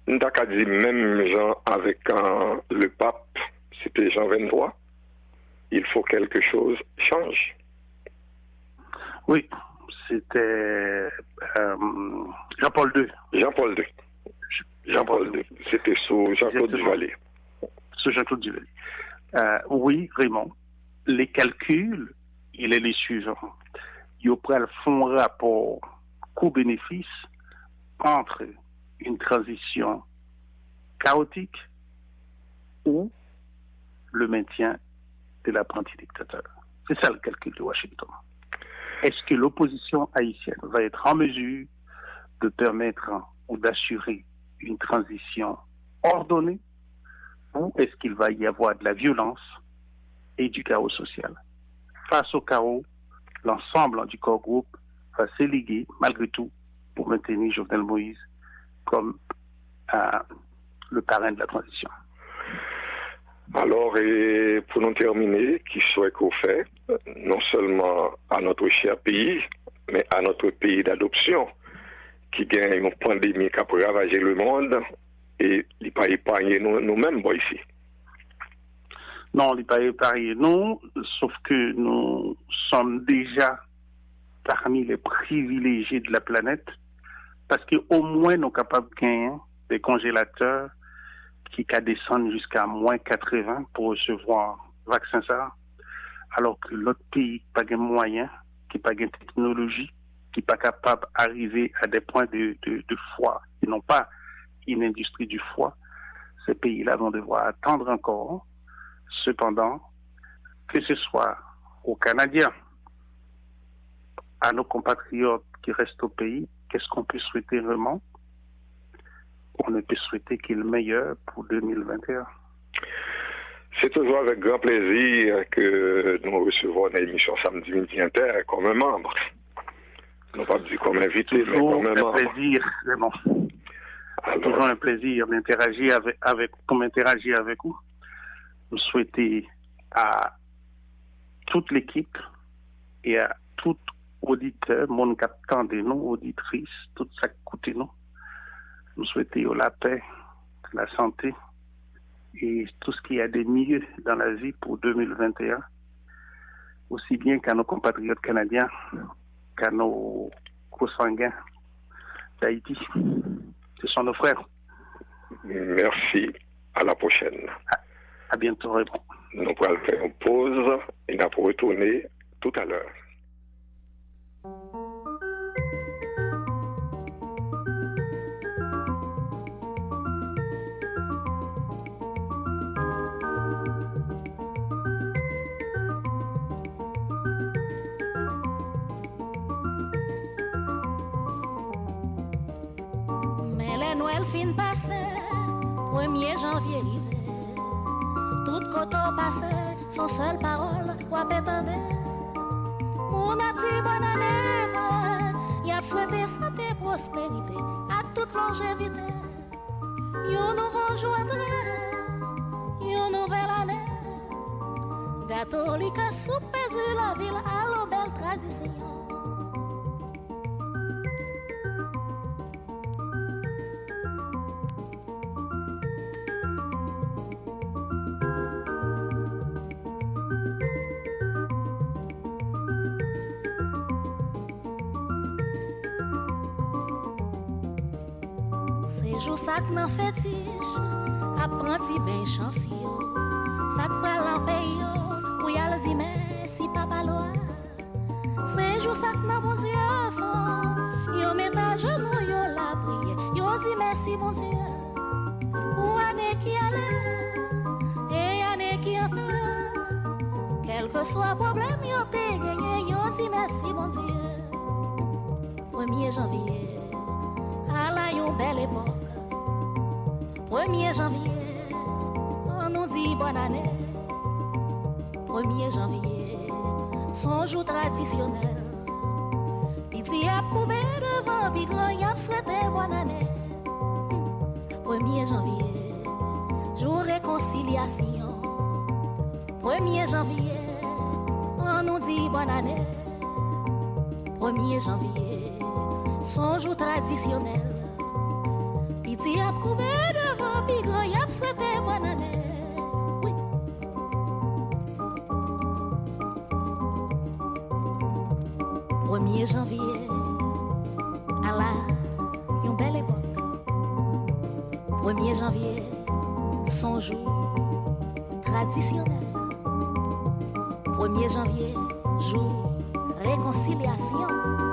Nous avons dit même Jean avec le pape, c'était Jean 23, il faut quelque chose change. Oui, c'était Jean-Paul II. Jean-Paul II. C'était sous Jean-Claude Duvalier. Sous Jean-Claude Duvalier. Oui, Raymond. Les calculs, il est les suivants. Il y a font rapport coût-bénéfice entre une transition chaotique ou le maintien de l'apprenti dictateur. C'est ça le calcul de Washington. Est-ce que l'opposition haïtienne va être en mesure de permettre ou d'assurer une transition ordonnée, ou est-ce qu'il va y avoir de la violence et du chaos social? Face au chaos, l'ensemble du corps groupe va s'éliguer malgré tout pour maintenir Jovenel Moïse comme le parrain de la transition. Alors, et pour nous terminer, qui souhaite qu'on fait, non seulement à notre cher pays, mais à notre pays d'adoption, qui gagne une pandémie qui a ravagé le monde, et il n'est pas épargné nous-mêmes ici. Non, il n'est pas épargné nous, sauf que nous sommes déjà parmi les privilégiés de la planète, parce qu'au moins nous sommes capables de gagner des congélateurs qui descendent jusqu'à moins 80 pour recevoir le vaccin ça, alors que l'autre pays n'a pas de moyens, qui n'a pas de technologie, qui n'est pas capable d'arriver à des points de foie, et non pas une industrie du foie. Ces pays-là vont devoir attendre encore. Cependant, que ce soit aux Canadiens, à nos compatriotes qui restent au pays, qu'est-ce qu'on peut souhaiter vraiment? On ne peut souhaiter qu'il y ait le meilleur pour 2021. C'est toujours avec grand plaisir que nous recevons l'émission Samedi Midi Inter comme un membre. Non pas dit comme invité, mais comme un membre. C'est plaisir, vraiment. C'est toujours un plaisir d'interagir avec vous. Nous souhaitons à toute l'équipe et à tout auditeur, mon captant de nous, auditrices, tout ça qui coûte nous. Nous souhaitons la paix, la santé et tout ce qu'il y a de mieux dans la vie pour 2021, aussi bien qu'à nos compatriotes canadiens, qu'à nos consanguins d'Haïti. Ce sont nos frères. Merci. À la prochaine. À bientôt, Raymond. Nous allons faire une pause et nous allons retourner tout à l'heure. Mais les Noël fin passé, 1er janvier arrivé. Tout côté passé, son seule parole, ou à pétendre. Mon petit bonne année, y a souhaité santé, prospérité, à toute longévité. Yon nouveau jour André, yon nouvelle année. Catholique, soupe du la ville, à l'eau belle tradition. Jour sac nan fétiche, apprenti ben chanceux. Sac pral en pays, ou y'a le dit merci papa loa. C'est jour sac nan bon Dieu fond, yo met à genoux, yo la prière, yo dit merci bon Dieu. Ou année qui allait, et année qui entre, quel que soit problème, yo te gagné, yo dit merci bon Dieu. 1er janvier, à la yon belle époque. 1er janvier, on nous dit bonne année. 1er janvier, son jour traditionnel. Piti a coupé devant, puis grand y a souhaité bonne année. 1er janvier, jour réconciliation. 1er janvier, on nous dit bonne année. 1er janvier, son jour traditionnel. Piti a coupé souhaiter bonne année. Oui. 1er janvier, à la une belle époque. 1er janvier, son jour traditionnel. 1er janvier, jour réconciliation.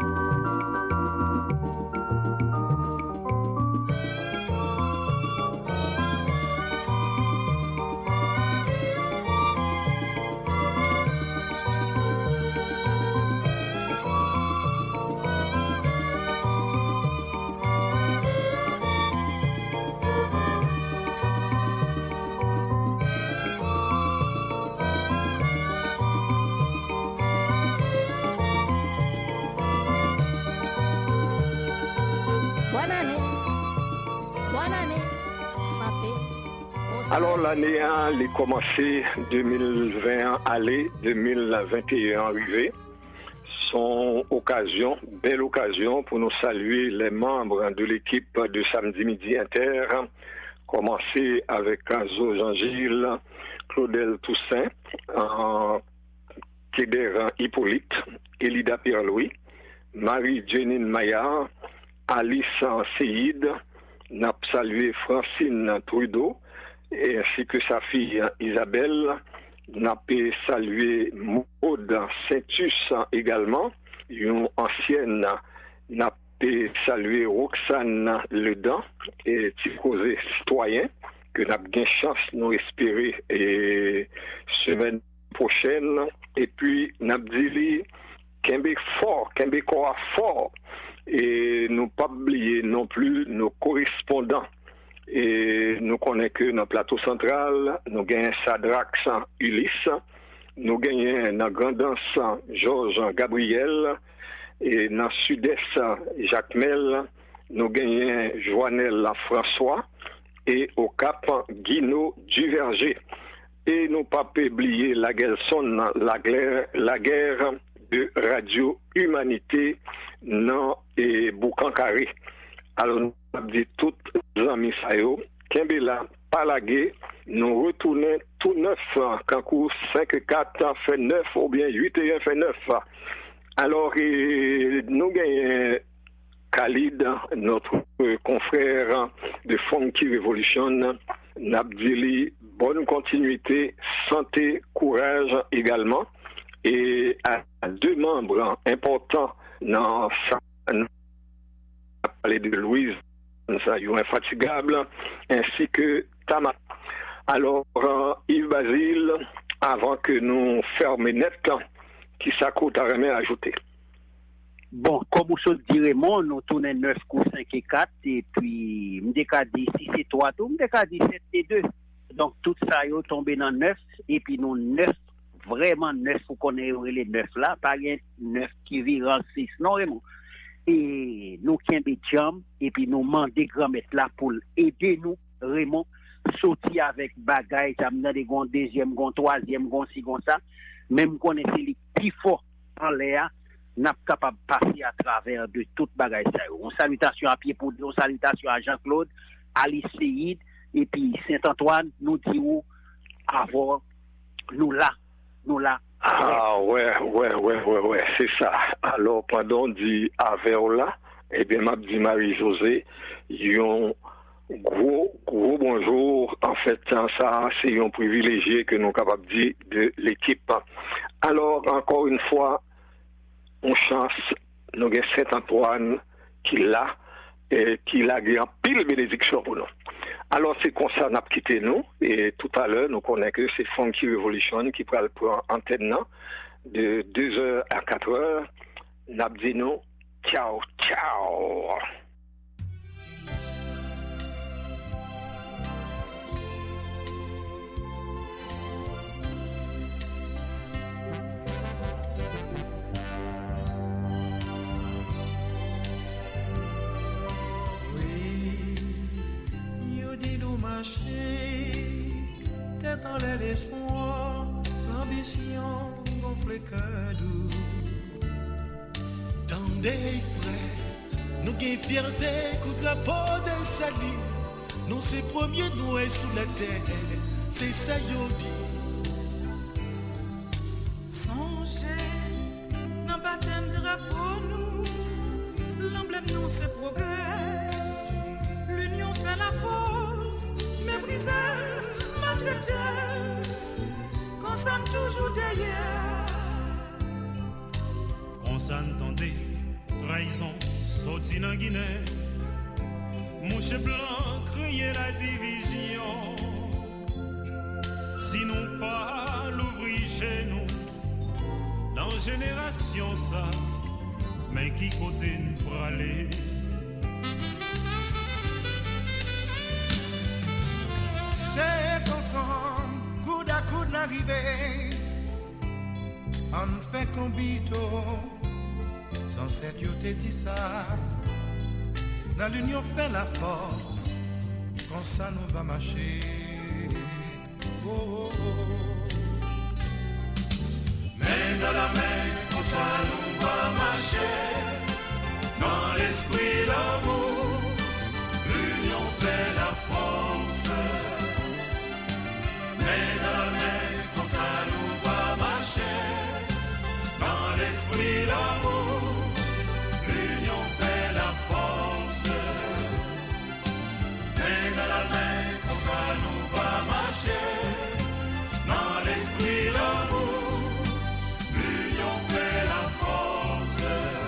Alors l'année a commencé 2020 aller, 2021 arrivé. Son occasion, belle occasion pour nous saluer les membres de l'équipe de Samedi Midi Inter. Commencer avec Zo Jean-Gilles, Claudel Toussaint, Kédéran Hippolyte, Elida Pierre-Louis, Marie-Jenine Maillard, Alice Seyid, n'a salué Francine Trudeau, ainsi que sa fille Isabelle, n'a salué Maud Saintus également, une ancienne, n'a salué Roxane Ledan et Ticosé Citoyen, que n'a bien chance nous espérer et semaine prochaine, et puis n'a dit Québec fort, Québécois fort, et nous pas oublier non plus nos correspondants. Et nous connaissons que dans le plateau central, nous gagnons Sadrax Ulysse, nous gagnons dans Grandance Georges Gabriel, et dans le sud-est Jacques Mel, nous gagnons Joannel François, et au Cap Guino Duverger. Et nous pas oublier la guerre de Radio Humanité dans et Boucan-Carré. Alors, nous avons dit tous les amis, Kembela, Palagé, nous retournons tout neuf, Kankou 5-4 fait 9 ou bien 8-1 fait 9. Alors, nous gagnons Khalid, notre confrère de Funky Revolution, Nabdili, bonne continuité, santé, courage également. Et à 2 membres importants dans ça, on a parlé de Louise, infatigable, ainsi que Tama. Alors, Yves Basile, avant que nous fermions net, qui s'accoute à remettre ajouter. Bon, comme vous direz, nous tournons 9 coups 5 et 4, et puis, je dit 6 et 3, je dit 7 et 2. Donc, tout ça est tombé dans 9, et puis nous 9, vraiment 9, vous connaissez les 9 là, pas 9 qui vivent en 6, non, vraiment. Et nous qui sommes et puis nous demandons grand-mère là pour aider nous, Raymond, sortir avec bagaille, ça me donne gon deuxième, gon troisième, gon si, gon ça, même connaître les plus forts en l'air, n'a pas capable de passer à travers de toute bagaille ça. Une salutation à Pierre Poudre, une salutation à Jean-Claude, Alice Seyid, et puis Saint-Antoine, nous disons avoir nous là. Ah ouais, c'est ça. Alors, pendant dit Averla, eh bien, m'a dit Marie-Josée, yon gros bonjour. En fait, ça, c'est un privilégié que nous sommes capables de dire de l'équipe. Alors, encore une fois, on chance, nous avons Saint-Antoine qui l'a, et qui l'a en pile bénédiction pour nous. Alors, c'est comme ça, nous avons quitté nous, et tout à l'heure, nous connaissons que c'est Funky Revolution qui prend le point antenne de 2h à 4h. Nous avons dit nous, ciao. Tête en l'air l'espoir, l'ambition gonfle cœur doux. Tendez frère, nous gagne fierté contre la peau d'un sali. nous c'est premier noué sous la terre, c'est ça yo dit. Songez, dans baptême drapeau nous, l'emblème nous c'est progrès. L'union fait la force, mépriser, maltraiter, qu'on s'aime toujours derrière. On s'entendait, trahison, sorti dans Guinée. Mouche blanc, crier la division. Si nous pas l'ouvrir chez nous, dans génération ça, mais qui côté nous pour aller? C'est ensemble, coude à coude n'arriver. On fait combito, sans cette yo te dit ça. Dans l'union fait la force, comme ça nous va marcher. Oh, oh, oh. Main dans la main, comme ça nous va marcher. Dans l'esprit d'amour, l'union fait la force. Main dans la main, comme ça nous va marcher. Dans l'esprit d'amour, l'union fait la force. Main dans la main, comme ça nous va marcher. Dans l'esprit d'amour, l'union fait la force.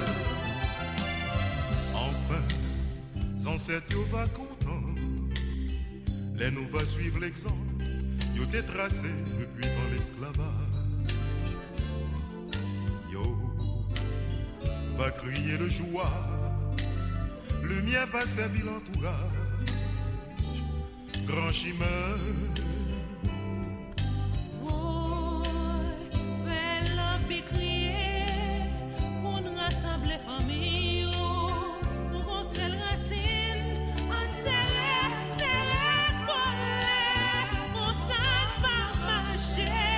Enfin, sans cette yo va content. Les nous va suivre l'exemple. Yo t'es tracé depuis dans l'esclavage. Yo va crier de joie. Le mien va servir l'entourage. Grand chemin. Fais la crier, pour nous rassembler famille, pour qu'on se racine, on se coller, on s'en va marcher.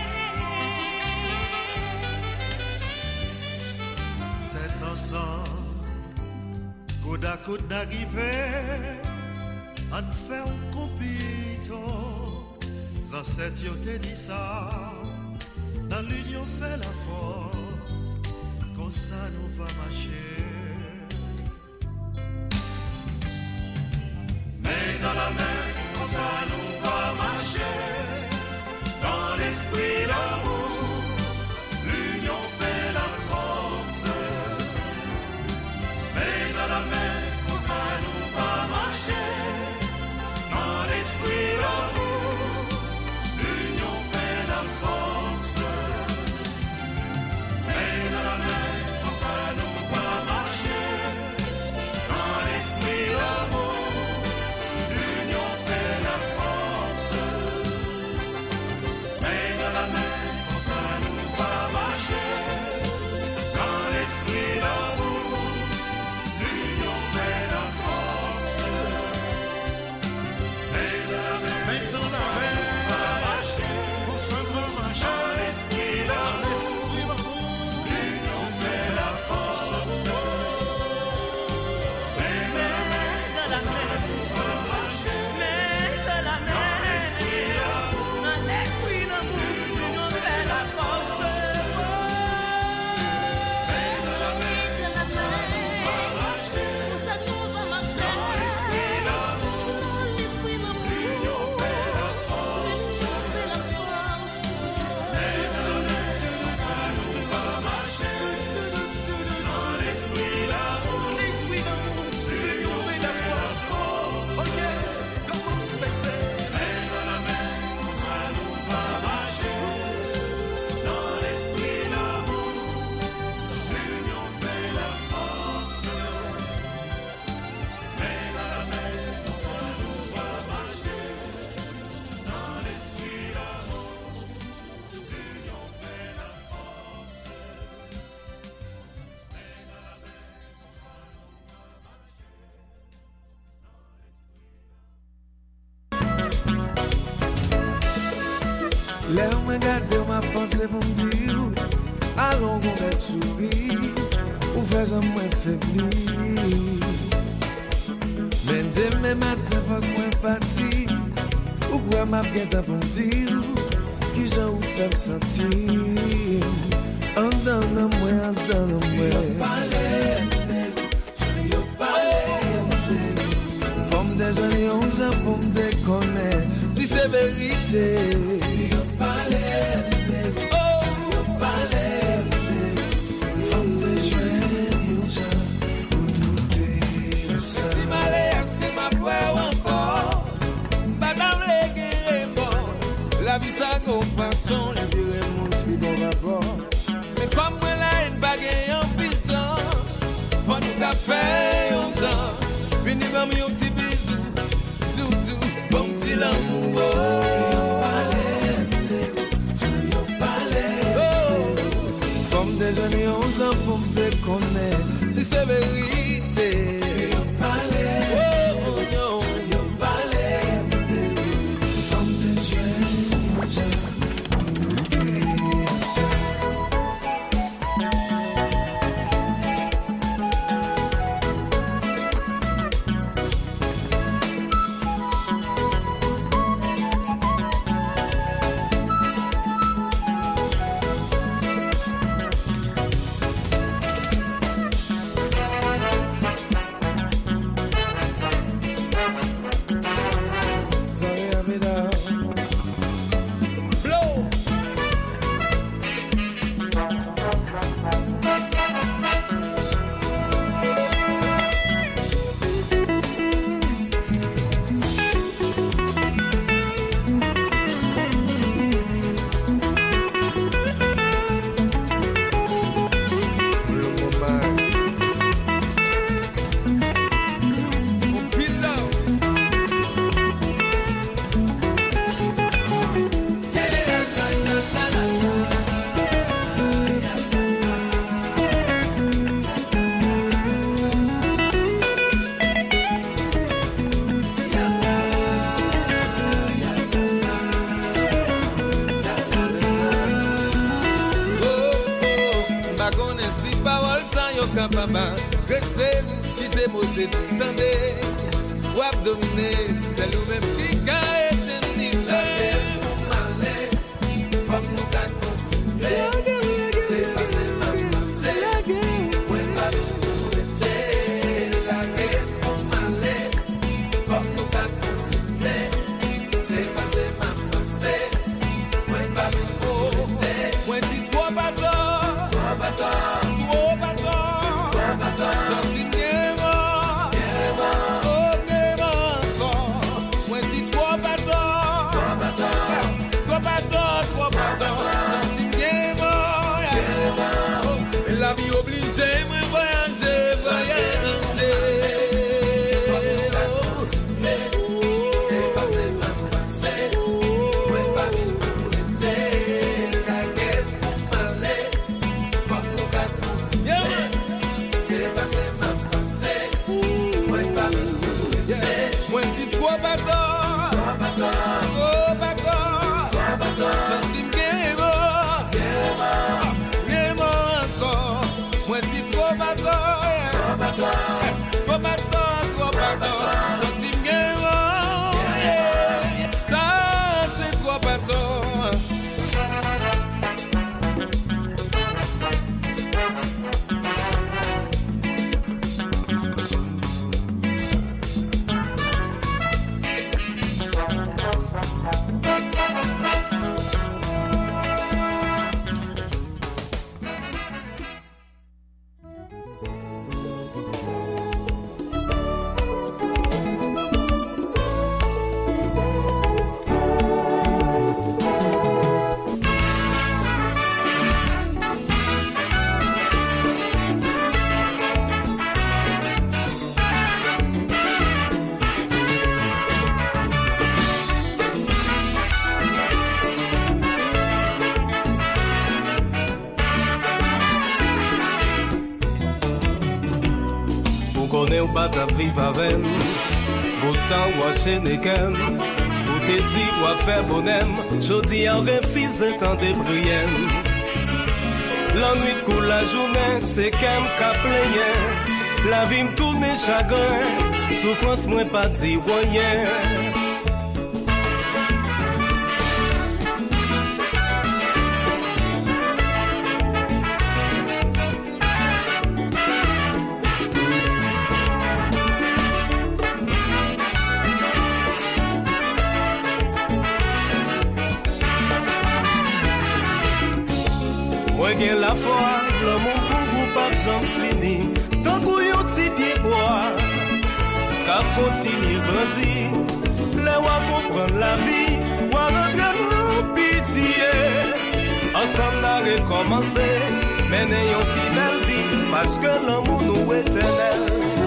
Tête ensemble, coude à coude d'arriver. On fait un compito, sans cette yo te dit ça. Dans l'union fait la force, comme ça nous va marcher. Main dans la main, comme ça nous va marcher. Dans l'esprit d'amour, l'union fait la force. Main dans la main, comme ça nous va marcher. Dans l'esprit d'amour, l'union fait la force. Main dans la main, comme ça nous va marcher. Dans l'esprit d'amour, l'union fait la force. Main dans la main, comme ça nous va marcher. Dans l'esprit d'amour, l'union fait la force. Là où me garde ma pensée pour me dire allons qu'on belle souris ou fais-en moins faibli. Mais demain matin, faut que moi parti. Ou quoi m'a bien pour me dire qui j'en ou fait me sentir. En dans moi. Femme des années 11 ans pour me déconner. Si c'est vérité. Si malé, est-ce que ma poire encore? Madame les guerres bon. La vie ça go façon, le vieux mon truc bon rapport. Mais comme moi là, une baguette en pile temps, faut nous café 11 ans. Vini ba mi un petit bisou, doudou, bon petit l'amour. Femme des années 11 ans pour me déconner, si c'est vérité. Ou pas ta vive avec autant ou enchaîner qu'elle ou te dit ou à faire bonhomme jodi a refuse tant de prière l'ennui de coule la journée c'est qu'elle qu'a plaigné la vie me tourne chagrin souffrance moins pas dit rien. Gen la foi, l'amour pour vous pas jamais fini. Tant qu'on y a petit pied bois, qu'à continuer grandir. Les wa comprendre la vie, wa rentrer dans pitié. Ensemble n'a recommencé, mais n'ayons plus belle vie, parce que l'amour nous est éternel.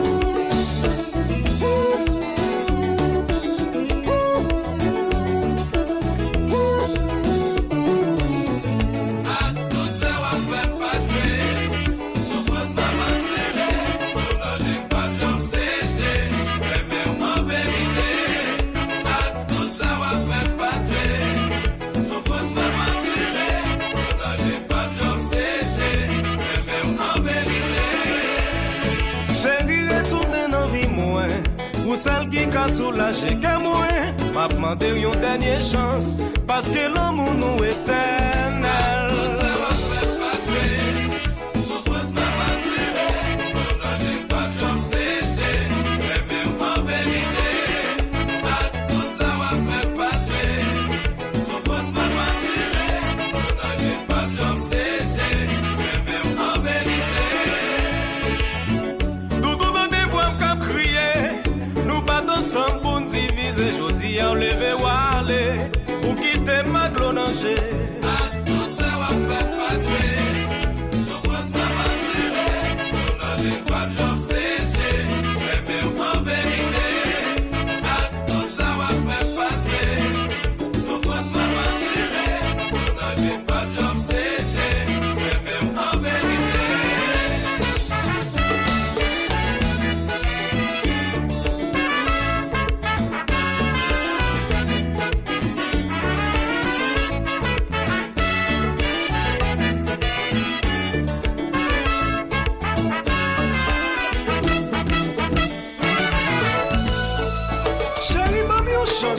Pour celle qui a soulagé qu'à moi, m'a demandé une dernière chance, parce que l'amour nous est éternel. Ça va faire passer, souffrance m'a maturé, on n'a pas de jambes séchées, mais même en vérité, tout ça va faire passer, souffrance m'a maturé, on n'a pas de jambes séchées, mais même en vérité. Tout le monde voit qu'à crier. Ensemble pour diviser, jodi à lever ou aller, ou quitter ma glonanger.